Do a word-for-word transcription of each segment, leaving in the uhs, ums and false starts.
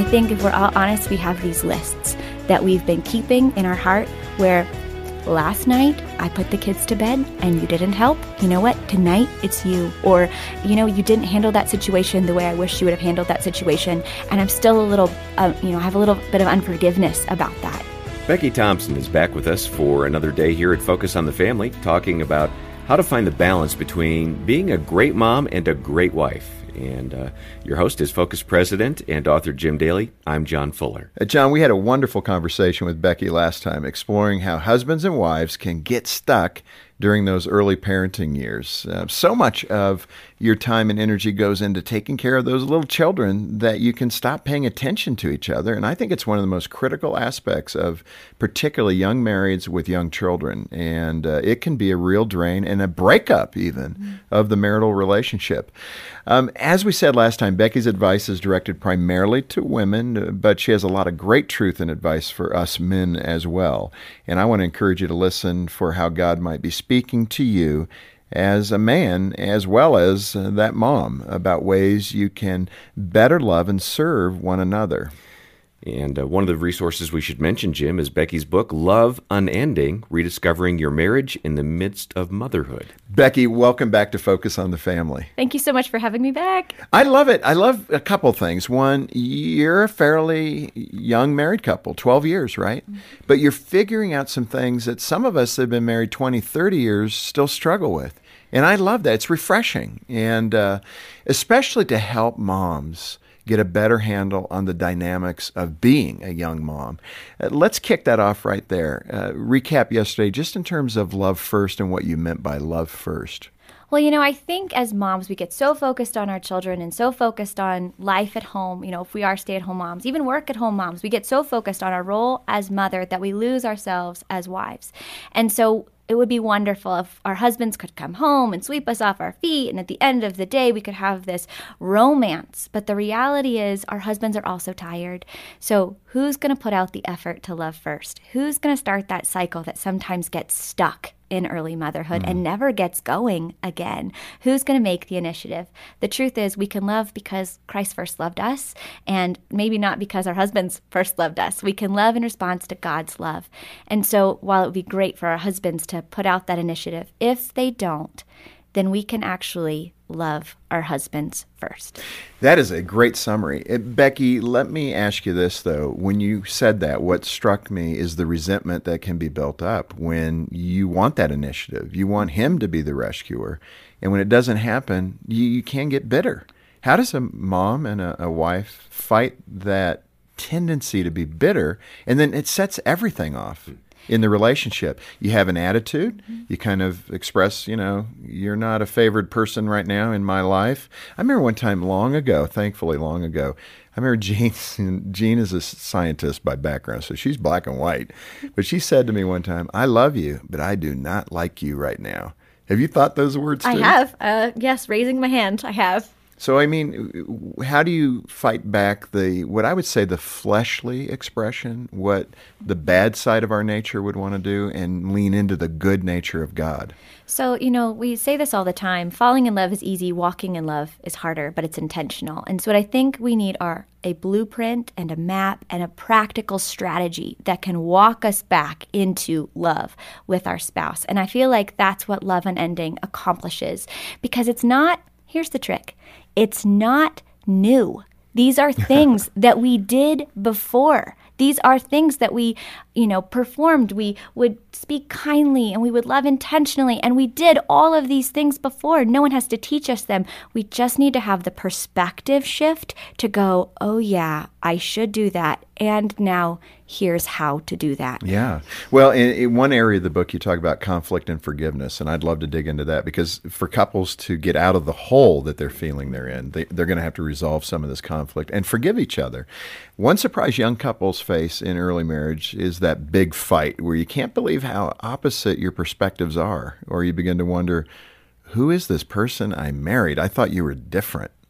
think if we're all honest, we have these lists that we've been keeping in our heart where last night I put the kids to bed and you didn't help. You know what? Tonight it's you. Or, you know, you didn't handle that situation the way I wish you would have handled that situation. And I'm still a little, uh, you know, I have a little bit of unforgiveness about that. Becky Thompson is back with us for another day here at Focus on the Family, talking about how to find the balance between being a great mom and a great wife. And uh, your host is Focus President and author Jim Daly. I'm John Fuller. Uh, John, we had a wonderful conversation with Becky last time, exploring how husbands and wives can get stuck during those early parenting years. Uh, so much of your time and energy goes into taking care of those little children that you can stop paying attention to each other. And I think it's one of the most critical aspects of particularly young marrieds with young children. And uh, it can be a real drain and a breakup even mm-hmm. of the marital relationship. Um, as we said last time, Becky's advice is directed primarily to women, but she has a lot of great truth and advice for us men as well. And I want to encourage you to listen for how God might be speaking to you as a man, as well as uh, that mom, about ways you can better love and serve one another. And uh, one of the resources we should mention, Jim, is Becky's book, Love Unending, Rediscovering Your Marriage in the Midst of Motherhood. Becky, welcome back to Focus on the Family. Thank you so much for having me back. I love it. I love a couple things. One, you're a fairly young married couple, twelve years, right? Mm-hmm. But you're figuring out some things that some of us that have been married twenty, thirty years still struggle with. And I love that. It's refreshing. And uh, especially to help moms get a better handle on the dynamics of being a young mom. Uh, let's kick that off right there. Uh, recap yesterday, just in terms of love first and what you meant by love first. Well, you know, I think as moms, we get so focused on our children and so focused on life at home. You know, if we are stay-at-home moms, even work-at-home moms, we get so focused on our role as mother that we lose ourselves as wives. And so it would be wonderful if our husbands could come home and sweep us off our feet, and at the end of the day, we could have this romance. But the reality is our husbands are also tired. So who's going to put out the effort to love first? Who's going to start that cycle that sometimes gets stuck in early motherhood mm. and never gets going again? Who's going to make the initiative? The truth is we can love because Christ first loved us, and maybe not because our husbands first loved us. We can love in response to God's love. And so while it would be great for our husbands to put out that initiative, if they don't, then we can actually love our husbands first. That is a great summary. Uh, Becky, let me ask you this, though. When you said that, what struck me is the resentment that can be built up when you want that initiative. You want him to be the rescuer. And when it doesn't happen, you, you can get bitter. How does a mom and a, a wife fight that tendency to be bitter? And then it sets everything off in the relationship. You have an attitude. You kind of express, you know, you're not a favored person right now in my life. I remember one time long ago, thankfully long ago, I remember Jean, Jean is a scientist by background, so she's black and white. But she said to me one time, I love you, but I do not like you right now. Have you thought those words too? I have. Uh, yes, raising my hand, I have. So, I mean, how do you fight back the, what I would say, the fleshly expression, what the bad side of our nature would want to do, and lean into the good nature of God? So, you know, we say this all the time. Falling in love is easy. Walking in love is harder, but it's intentional. And so what I think we need are a blueprint and a map and a practical strategy that can walk us back into love with our spouse. And I feel like that's what Love Unending accomplishes, because it's not, here's the trick, it's not new. These are things that we did before. These are things that we, you know, performed. We would speak kindly and we would love intentionally. And we did all of these things before. No one has to teach us them. We just need to have the perspective shift to go, oh yeah, I should do that. And now here's how to do that. Yeah. Well, in, in one area of the book, you talk about conflict and forgiveness. And I'd love to dig into that, because for couples to get out of the hole that they're feeling they're in, they, they're going to have to resolve some of this conflict and forgive each other. One surprise young couples face in early marriage is that big fight where you can't believe how opposite your perspectives are, or you begin to wonder, who is this person I married? I thought you were different.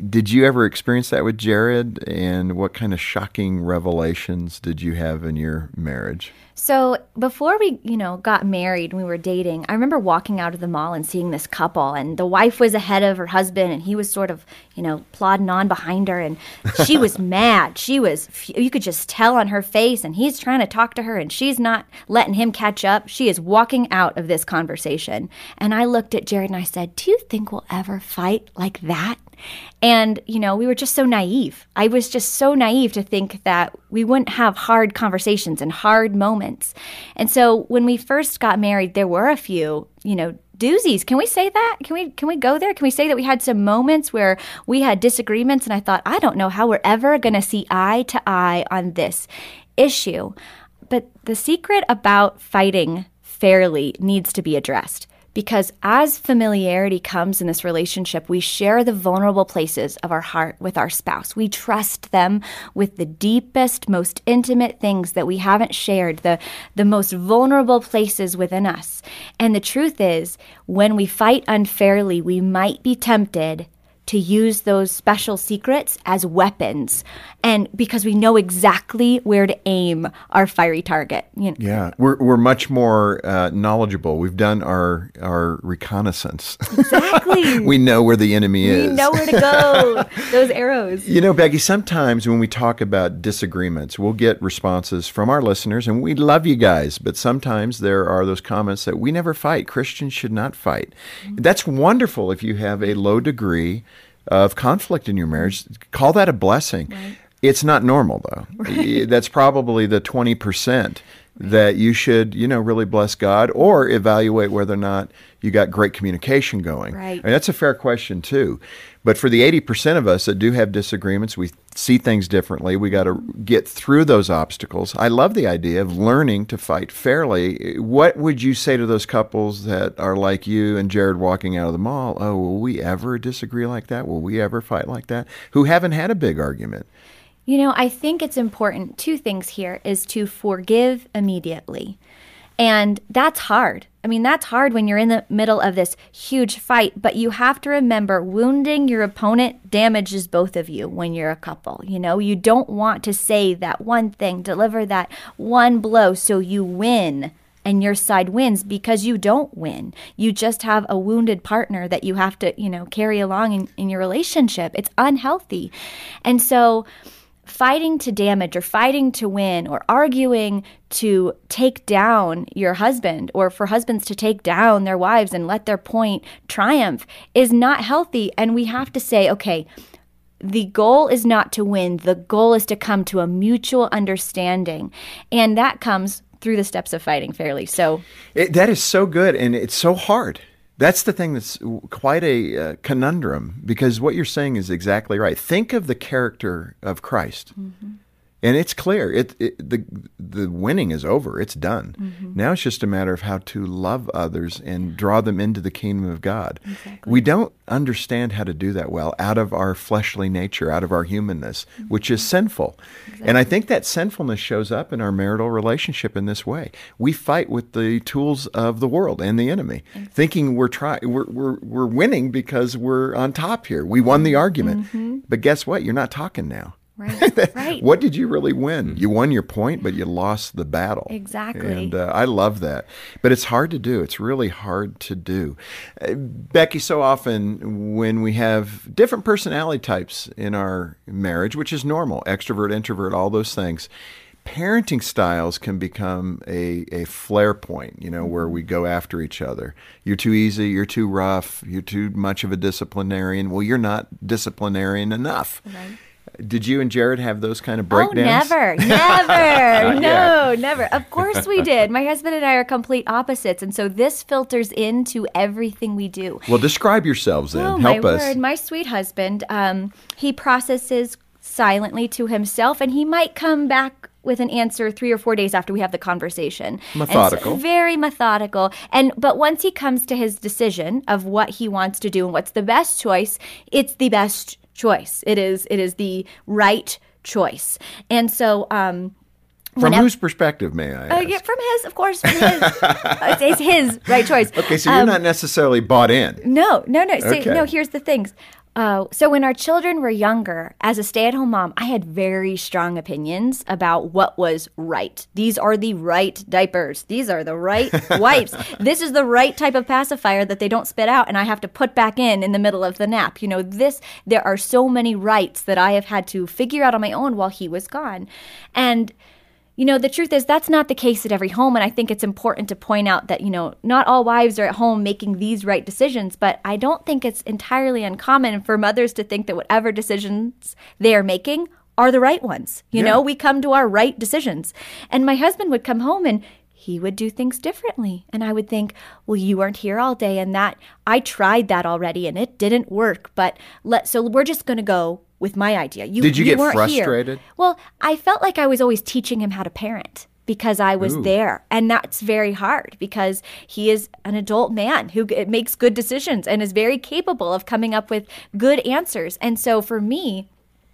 did you ever experience that with Jared? And what kind of shocking revelations did you have in your marriage? So before we, you know, got married, we were dating, I remember walking out of the mall and seeing this couple, and the wife was ahead of her husband, and he was sort of, you know, plodding on behind her, and she was mad. She was, you could just tell on her face, and he's trying to talk to her, and she's not letting him catch up. She is walking out of this conversation. And I looked at Jared and I said, do you think we'll ever fight like that? And, you know, we were just so naive. I was just so naive to think that we wouldn't have hard conversations and hard moments. And so when we first got married, there were a few, you know, doozies. Can we say that? Can we can we go there? Can we say that we had some moments where we had disagreements and I thought, I don't know how we're ever going to see eye to eye on this issue. But the secret about fighting fairly needs to be addressed. Because as familiarity comes in this relationship, we share the vulnerable places of our heart with our spouse. We trust them with the deepest, most intimate things that we haven't shared, the, the most vulnerable places within us. And the truth is, when we fight unfairly, we might be tempted to use those special secrets as weapons, and because we know exactly where to aim our fiery target. You know? Yeah, we're we're much more uh, knowledgeable. We've done our our reconnaissance. Exactly. We know where the enemy is. We know where to go. Those arrows. You know, Becky, sometimes when we talk about disagreements, we'll get responses from our listeners, and we love you guys, but sometimes there are those comments that we never fight. Christians should not fight. Mm-hmm. That's wonderful if you have a low degree of conflict in your marriage. Call that a blessing. Right. It's not normal, though. Right. That's probably the twenty percent that you should, you know, really bless God or evaluate whether or not you got great communication going. Right. I mean, that's a fair question, too. But for the eighty percent of us that do have disagreements, we see things differently. We got to get through those obstacles. I love the idea of learning to fight fairly. What would you say to those couples that are like you and Jared walking out of the mall? Oh, will we ever disagree like that? Will we ever fight like that? Who haven't had a big argument? You know, I think it's important. Two things here is to forgive immediately. And that's hard. I mean, that's hard when you're in the middle of this huge fight, but you have to remember wounding your opponent damages both of you when you're a couple. You know, you don't want to say that one thing, deliver that one blow so you win and your side wins, because you don't win. You just have a wounded partner that you have to, you know, carry along in, in your relationship. It's unhealthy. And so fighting to damage or fighting to win or arguing to take down your husband or for husbands to take down their wives and let their point triumph is not healthy. And we have to say, okay, the goal is not to win. The goal is to come to a mutual understanding. And that comes through the steps of fighting fairly. So it, that is so good, and it's so hard. That's the thing that's quite a uh, conundrum, because what you're saying is exactly right. Think of the character of Christ. Mm-hmm. And it's clear. It, it the the winning is over. It's done. Mm-hmm. Now it's just a matter of how to love others and draw them into the kingdom of God. Exactly. We don't understand how to do that well out of our fleshly nature, out of our humanness, mm-hmm. which is sinful. Exactly. And I think that sinfulness shows up in our marital relationship in this way. We fight with the tools of the world and the enemy, exactly. thinking we're trying, we're, we're we're winning because we're on top here. We won the argument. Mm-hmm. But guess what? You're not talking now. Right, right. What did you really win? You won your point, but you lost the battle. Exactly. And uh, I love that. But it's hard to do. It's really hard to do. Uh, Becky, so often when we have different personality types in our marriage, which is normal, extrovert, introvert, all those things, parenting styles can become a, a flare point, you know, where we go after each other. You're too easy, you're too rough, you're too much of a disciplinarian. Well, you're not disciplinarian enough. Right. Did you and Jared have those kind of breakdowns? Oh, never, never. No, never. Of course we did. My husband and I are complete opposites, and so this filters into everything we do. Well, describe yourselves then. Oh, Help my us. word. My sweet husband, um, he processes silently to himself, and he might come back with an answer three or four days after we have the conversation. Methodical. And so very methodical. And but once he comes to his decision of what he wants to do and what's the best choice, it's the best choice. It is it is the right choice. And so um From whenever, whose perspective, may I ask? Uh, yeah, from his, of course. From his. it's, it's his right choice. Okay, so you're um, not necessarily bought in. No, no, no. Okay. See, no, here's the things. Uh, so when our children were younger, as a stay-at-home mom, I had very strong opinions about what was right. These are the right diapers. These are the right wipes. This is the right type of pacifier that they don't spit out and I have to put back in in the middle of the nap. You know, this, there are so many rights that I have had to figure out on my own while he was gone. And you know, the truth is that's not the case at every home. And I think it's important to point out that, you know, not all wives are at home making these right decisions. But I don't think it's entirely uncommon for mothers to think that whatever decisions they are making are the right ones. You Yeah. know, we come to our right decisions. And my husband would come home and he would do things differently. And I would think, well, you weren't here all day and that I tried that already and it didn't work. But let so we're just going to go with my idea. You, Did you get weren't here. frustrated? Well, I felt like I was always teaching him how to parent because I was Ooh. there. And that's very hard because he is an adult man who g- makes good decisions and is very capable of coming up with good answers. And so for me,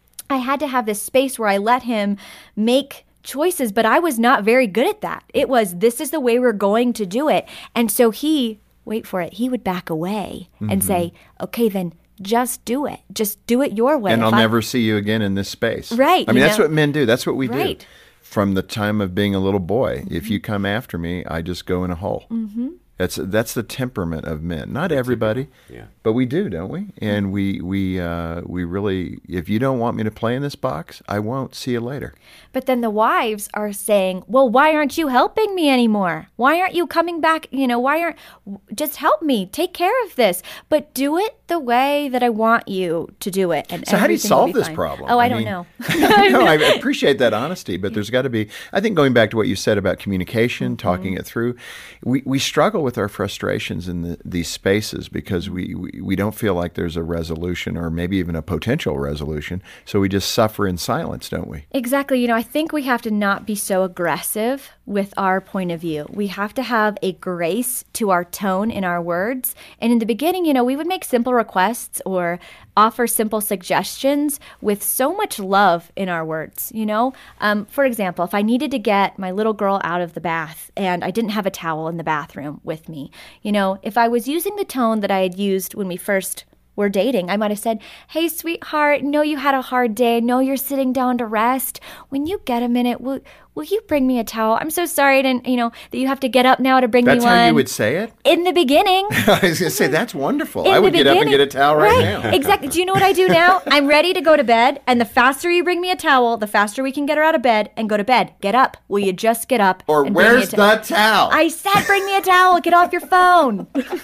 I had to have this space where I let him make choices, but I was not very good at that. It was, this is the way we're going to do it. And so he, wait for it, he would back away Mm-hmm. and say, okay, then just do it. Just do it your way. And If I'll I- never see you again in this space. Right, I mean, you that's know. what men do. That's what we do. Right. From the time of being a little boy. If you come after me, I just go in a hole. Mm-hmm. That's that's the temperament of men. Not everybody, Yeah. but we do, don't we? And we we uh, we really. If you don't want me to play in this box, I won't. See you later. But then the wives are saying, well, why aren't you helping me anymore? Why aren't you coming back? You know, why aren't, just help me, take care of this, but do it the way that I want you to do it. And So how do you everything will solve be this fine. problem? Oh, I, I don't mean- know. No, I appreciate that honesty, but there's got to be, I think going back to what you said about communication, Mm-hmm. talking it through, we, we struggle with our frustrations in the, these spaces because we, we, we don't feel like there's a resolution or maybe even a potential resolution. So we just suffer in silence, don't we? Exactly. You know, I think we have to not be so aggressive with our point of view. We have to have a grace to our tone in our words. And in the beginning, you know, we would make simple requests or offer simple suggestions with so much love in our words, you know? Um, for example, if I needed to get my little girl out of the bath and I didn't have a towel in the bathroom with me, you know, if I was using the tone that I had used when we first were dating, I might have said, hey, sweetheart, know you had a hard day. Know you're sitting down to rest. When you get a minute, will will you bring me a towel? I'm so sorry, I didn't, you know, that you have to get up now to bring That's me one. how you would say it? In the beginning. I was going to say, that's wonderful. In I the would get up and beginning. get a towel right, now. Exactly. Do you know what I do now? I'm ready to go to bed, and the faster you bring me a towel, the faster we can get her out of bed and go to bed. Get up. Will you just get up? Or and bring me a where's to- the towel? I said bring me a towel. Get off your phone.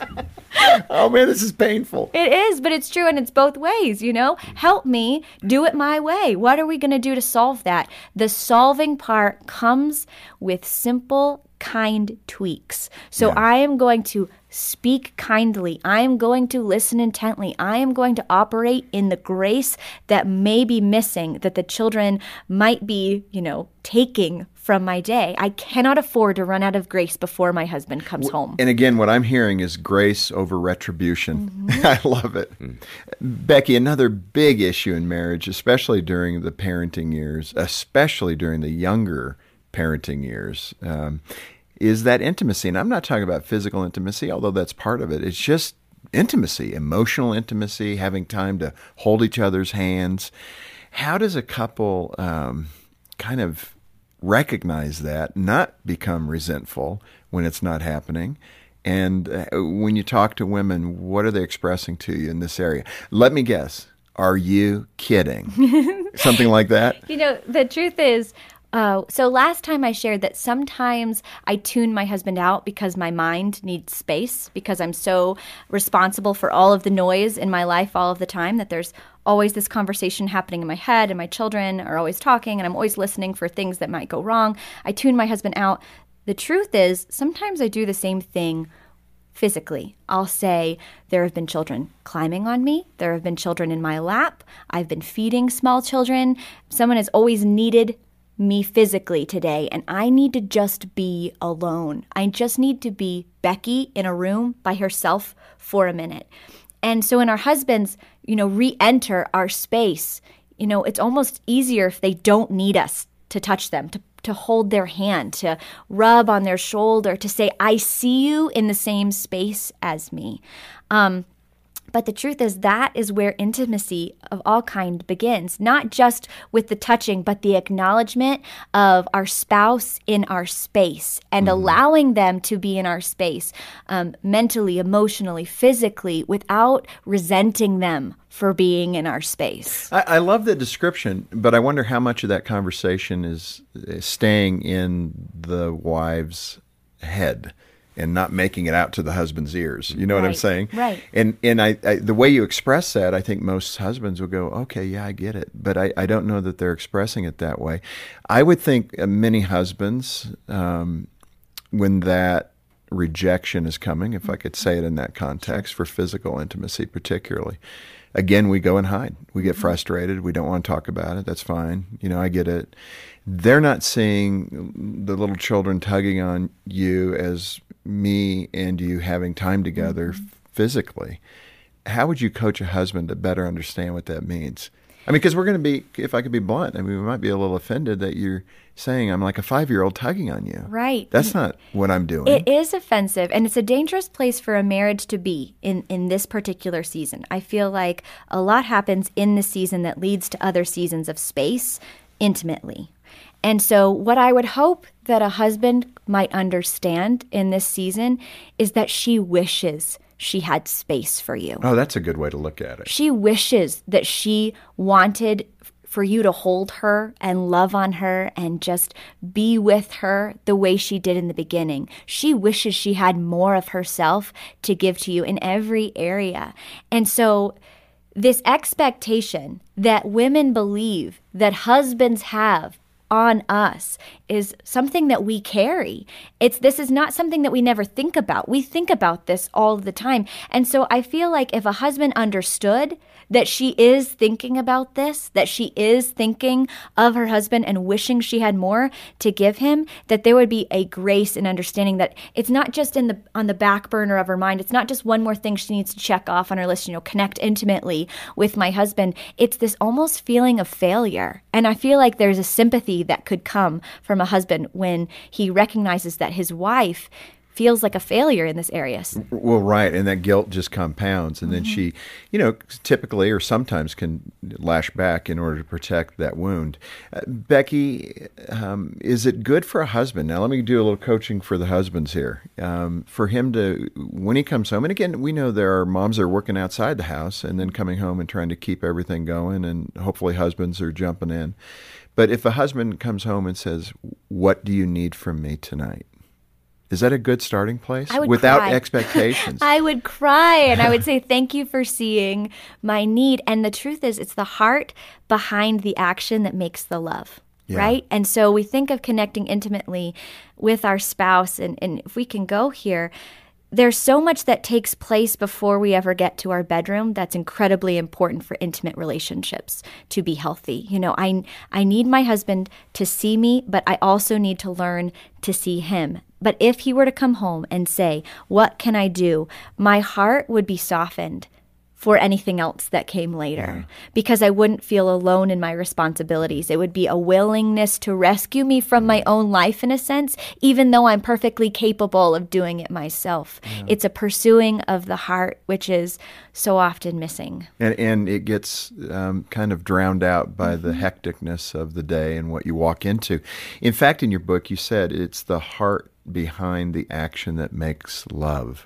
Oh, man, this is painful. It is, but it's true, and it's both ways, you know? Help me do it my way. What are we going to do to solve that? The solving part comes with simple, kind tweaks. So Yeah. I am going to speak kindly. I am going to listen intently. I am going to operate in the grace that may be missing, that the children might be, you know, taking from my day. I cannot afford to run out of grace before my husband comes home. And again, what I'm hearing is grace over retribution. Mm-hmm. I love it. Becky, another big issue in marriage, especially during the parenting years, especially during the younger parenting years, um, is that intimacy. And I'm not talking about physical intimacy, although that's part of it. It's just intimacy, emotional intimacy, having time to hold each other's hands. How does a couple um, kind of recognize that, not become resentful when it's not happening? And uh, when you talk to women, what are they expressing to you in this area? Let me guess. Are you kidding? Something like that? You know, the truth is, uh, so last time I shared that sometimes I tune my husband out because my mind needs space, because I'm so responsible for all of the noise in my life all of the time that there's always this conversation happening in my head and my children are always talking and I'm always listening for things that might go wrong. I tune my husband out. The truth is, sometimes I do the same thing physically. I'll say, there have been children climbing on me. There have been children in my lap. I've been feeding small children. Someone has always needed me physically today, and I need to just be alone. I just need to be Becky in a room by herself for a minute. And so when our husbands, you know, re-enter our space, you know, it's almost easier if they don't need us to touch them, to to hold their hand, to rub on their shoulder, to say, I see you in the same space as me. Um, But the truth is that is where intimacy of all kind begins, not just with the touching, but the acknowledgement of our spouse in our space and mm-hmm. allowing them to be in our space um, mentally, emotionally, physically, without resenting them for being in our space. I, I love the description, but I wonder how much of that conversation is, is staying in the wife's head and not making it out to the husband's ears. You know right. what I'm saying? Right. And and I, I the way you express that, I think most husbands will go, okay, yeah, I get it. But I, I don't know that they're expressing it that way. I would think many husbands, um, when that rejection is coming, if I could say it in that context, for physical intimacy particularly, again, we go and hide. We get frustrated. We don't want to talk about it. That's fine. You know, I get it. They're not seeing the little children tugging on you as me and you having time together mm-hmm. physically. How would you coach a husband to better understand what that means? I mean, because we're going to be, if I could be blunt, I mean, we might be a little offended that you're saying I'm like a five-year-old tugging on you. Right. That's not what I'm doing. It is offensive, and it's a dangerous place for a marriage to be in, in this particular season. I feel like a lot happens in the season that leads to other seasons of space intimately. And so what I would hope that a husband might understand in this season is that she wishes she had space for you. Oh, that's a good way to look at it. She wishes that she wanted for you to hold her and love on her and just be with her the way she did in the beginning. She wishes she had more of herself to give to you in every area. And so this expectation that women believe that husbands have on us is something that we carry. It's this is not something that we never think about. We think about this all the time. And so I feel like if a husband understood that she is thinking about this, that she is thinking of her husband and wishing she had more to give him, that there would be a grace and understanding that it's not just in the on the back burner of her mind. It's not just one more thing she needs to check off on her list, you know, connect intimately with my husband. It's this almost feeling of failure. And I feel like there's a sympathy that could come from a husband when he recognizes that his wife feels like a failure in this area. Well, right, and that guilt just compounds, and mm-hmm. then she, you know, typically or sometimes can lash back in order to protect that wound. Uh, Becky, um, is it good for a husband? Now, let me do a little coaching for the husbands here. Um, for him to, when he comes home, and again, we know there are moms that are working outside the house and then coming home and trying to keep everything going, and hopefully husbands are jumping in. But if a husband comes home and says, "What do you need from me tonight?" Is that a good starting place? I would Without cry. expectations. I would cry and I would say, thank you for seeing my need. And the truth is, it's the heart behind the action that makes the love, yeah. right? And so we think of connecting intimately with our spouse. And, and if we can go here, there's so much that takes place before we ever get to our bedroom that's incredibly important for intimate relationships to be healthy. You know, I, I need my husband to see me, but I also need to learn to see him. But if he were to come home and say, what can I do? My heart would be softened for anything else that came later yeah. because I wouldn't feel alone in my responsibilities. It would be a willingness to rescue me from my own life in a sense, even though I'm perfectly capable of doing it myself. Yeah. It's a pursuing of the heart, which is so often missing. And, and it gets um, kind of drowned out by mm-hmm. the hecticness of the day and what you walk into. In fact, in your book, you said it's the heart behind the action that makes love.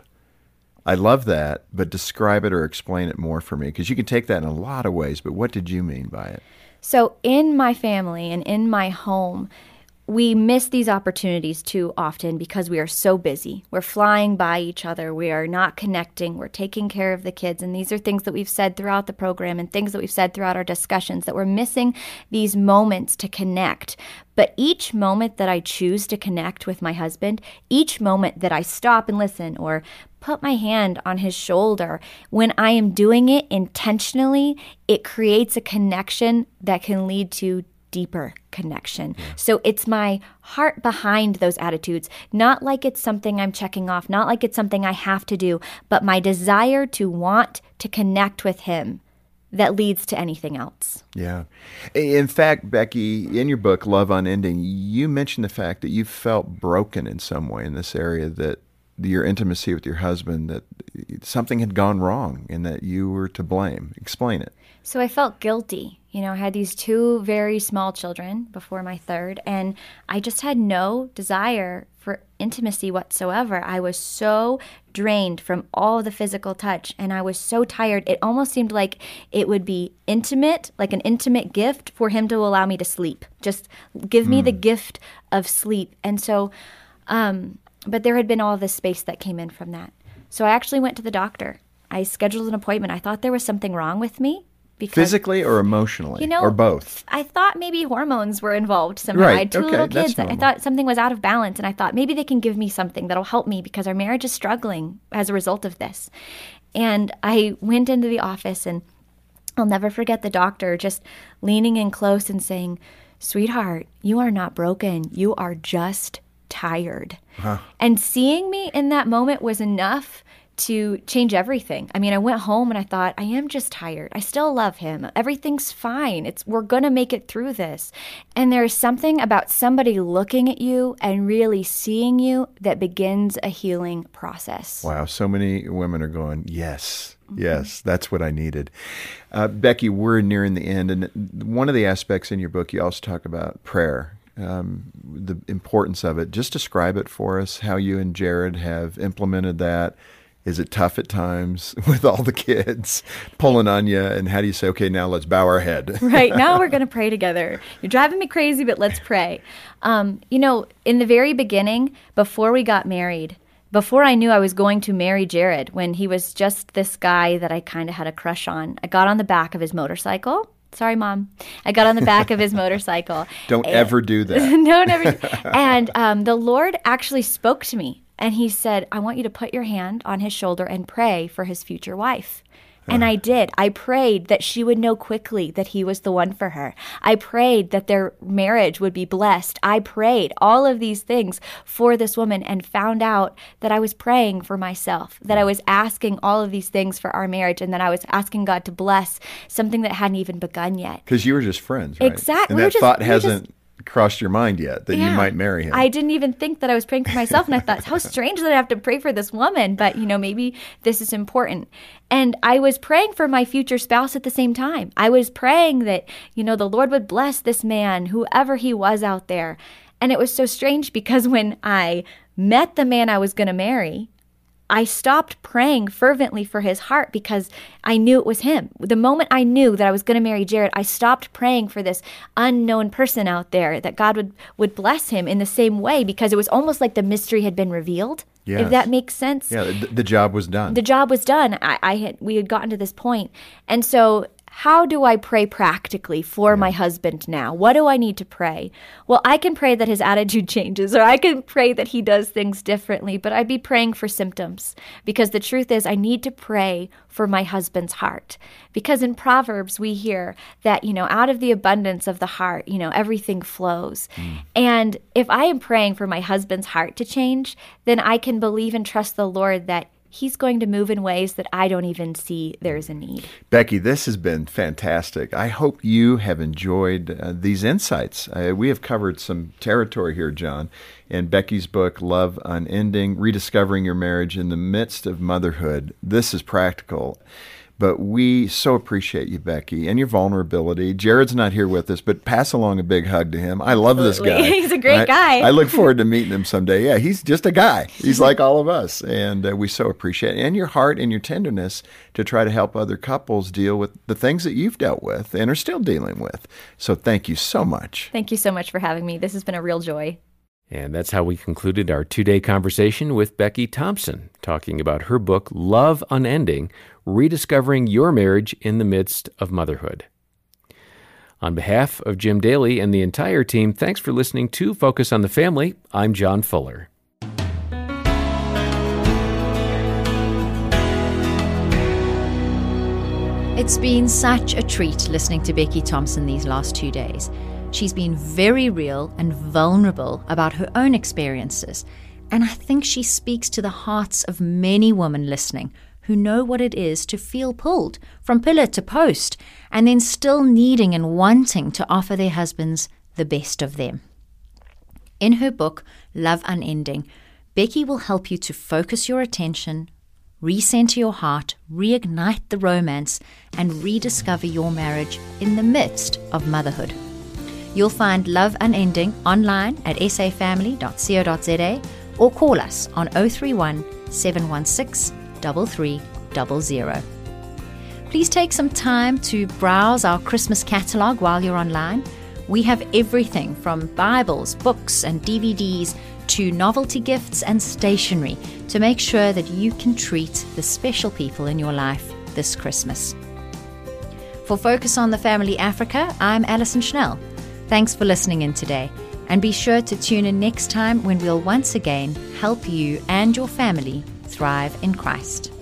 I love that, but describe it or explain it more for me, because you can take that in a lot of ways, but what did you mean by it? So in my family and in my home, we miss these opportunities too often because we are so busy. We're flying by each other. We are not connecting. We're taking care of the kids. And these are things that we've said throughout the program and things that we've said throughout our discussions, that we're missing these moments to connect. But each moment that I choose to connect with my husband, each moment that I stop and listen or put my hand on his shoulder, when I am doing it intentionally, it creates a connection that can lead to deeper connection. Yeah. So it's my heart behind those attitudes, not like it's something I'm checking off, not like it's something I have to do, but my desire to want to connect with him that leads to anything else. Yeah. In fact, Becky, in your book, Love Unending, you mentioned the fact that you felt broken in some way in this area that your intimacy with your husband that something had gone wrong and that you were to blame. Explain it. So I felt guilty. You know, I had these two very small children before my third, and I just had no desire for intimacy whatsoever. I was so drained from all the physical touch, and I was so tired. It almost seemed like it would be intimate, like an intimate gift for him to allow me to sleep. Just give mm. me the gift of sleep. And so, um, but there had been all this space that came in from that. So I actually went to the doctor. I scheduled an appointment. I thought there was something wrong with me. Because, physically or emotionally, you know, or both? I thought maybe hormones were involved somehow. Right. I had two okay. little kids. That's I thought something was out of balance, and I thought maybe they can give me something that'll help me because our marriage is struggling as a result of this. And I went into the office, and I'll never forget the doctor just leaning in close and saying, "Sweetheart, you are not broken. You are just tired." Huh. And seeing me in that moment was enough to change everything. I mean, I went home and I thought, I am just tired. I still love him. Everything's fine. It's we're going to make it through this. And there's something about somebody looking at you and really seeing you that begins a healing process. Wow. So many women are going, yes, mm-hmm. yes, that's what I needed. Uh, Becky, we're nearing the end. And one of the aspects in your book, you also talk about prayer. Um, the importance of it. Just describe it for us, how you and Jared have implemented that. Is it tough at times with all the kids pulling on you? And how do you say, okay, now let's bow our head? Right. Now we're going to pray together. You're driving me crazy, but let's pray. Um, you know, in the very beginning, before we got married, before I knew I was going to marry Jared, when he was just this guy that I kind of had a crush on, I got on the back of his motorcycle. Sorry, Mom. I got on the back of his motorcycle. Don't and, ever do that. No, never. And um, the Lord actually spoke to me. And he said, I want you to put your hand on his shoulder and pray for his future wife. And I did. I prayed that she would know quickly that he was the one for her. I prayed that their marriage would be blessed. I prayed all of these things for this woman and found out that I was praying for myself, that I was asking all of these things for our marriage, and that I was asking God to bless something that hadn't even begun yet. Because you were just friends, right? Exactly. And we that just, thought we hasn't... Just, crossed your mind yet that yeah. you might marry him. I didn't even think that I was praying for myself, and I thought, how strange that I have to pray for this woman, but you know, maybe this is important. And I was praying for my future spouse at the same time. I was praying that, you know, the Lord would bless this man, whoever he was out there. And it was so strange because when I met the man I was going to marry, I stopped praying fervently for his heart because I knew it was him. The moment I knew that I was going to marry Jared, I stopped praying for this unknown person out there, that God would, would bless him in the same way, because it was almost like the mystery had been revealed, yes. if that makes sense. Yeah, the, the job was done. The job was done. I, I had we had gotten to this point. And so how do I pray practically for yeah. my husband now? What do I need to pray? Well, I can pray that his attitude changes, or I can pray that he does things differently, but I'd be praying for symptoms, because the truth is I need to pray for my husband's heart. Because in Proverbs we hear that, you know, out of the abundance of the heart, you know, everything flows. Mm. And if I am praying for my husband's heart to change, then I can believe and trust the Lord that He's going to move in ways that I don't even see there's a need. Becky, this has been fantastic. I hope you have enjoyed uh, these insights. Uh, we have covered some territory here, John, in Becky's book, Love Unending, Rediscovering Your Marriage in the Midst of Motherhood. This is practical. But we so appreciate you, Becky, and your vulnerability. Jared's not here with us, but pass along a big hug to him. I love Absolutely. this guy. He's a great I, guy. I look forward to meeting him someday. Yeah, he's just a guy. He's like all of us, and uh, we so appreciate it. And your heart and your tenderness to try to help other couples deal with the things that you've dealt with and are still dealing with. So thank you so much. Thank you so much for having me. This has been a real joy. And that's how we concluded our two-day conversation with Becky Thompson, talking about her book, Love Unending, Rediscovering Your Marriage in the Midst of Motherhood. On behalf of Jim Daly and the entire team, thanks for listening to Focus on the Family. I'm John Fuller. It's been such a treat listening to Becky Thompson these last two days. She's been very real and vulnerable about her own experiences, and I think she speaks to the hearts of many women listening who know what it is to feel pulled from pillar to post and then still needing and wanting to offer their husbands the best of them. In her book, Love Unending, Becky will help you to focus your attention, recenter your heart, reignite the romance, and rediscover your marriage in the midst of motherhood. You'll find Love Unending online at s a family dot co dot z a or call us on oh three one, seven one six, three three zero zero. Please take some time to browse our Christmas catalog while you're online. We have everything from Bibles, books, and D V Ds to novelty gifts and stationery to make sure that you can treat the special people in your life this Christmas. For Focus on the Family Africa, I'm Alison Schnell. Thanks for listening in today, and be sure to tune in next time when we'll once again help you and your family thrive in Christ.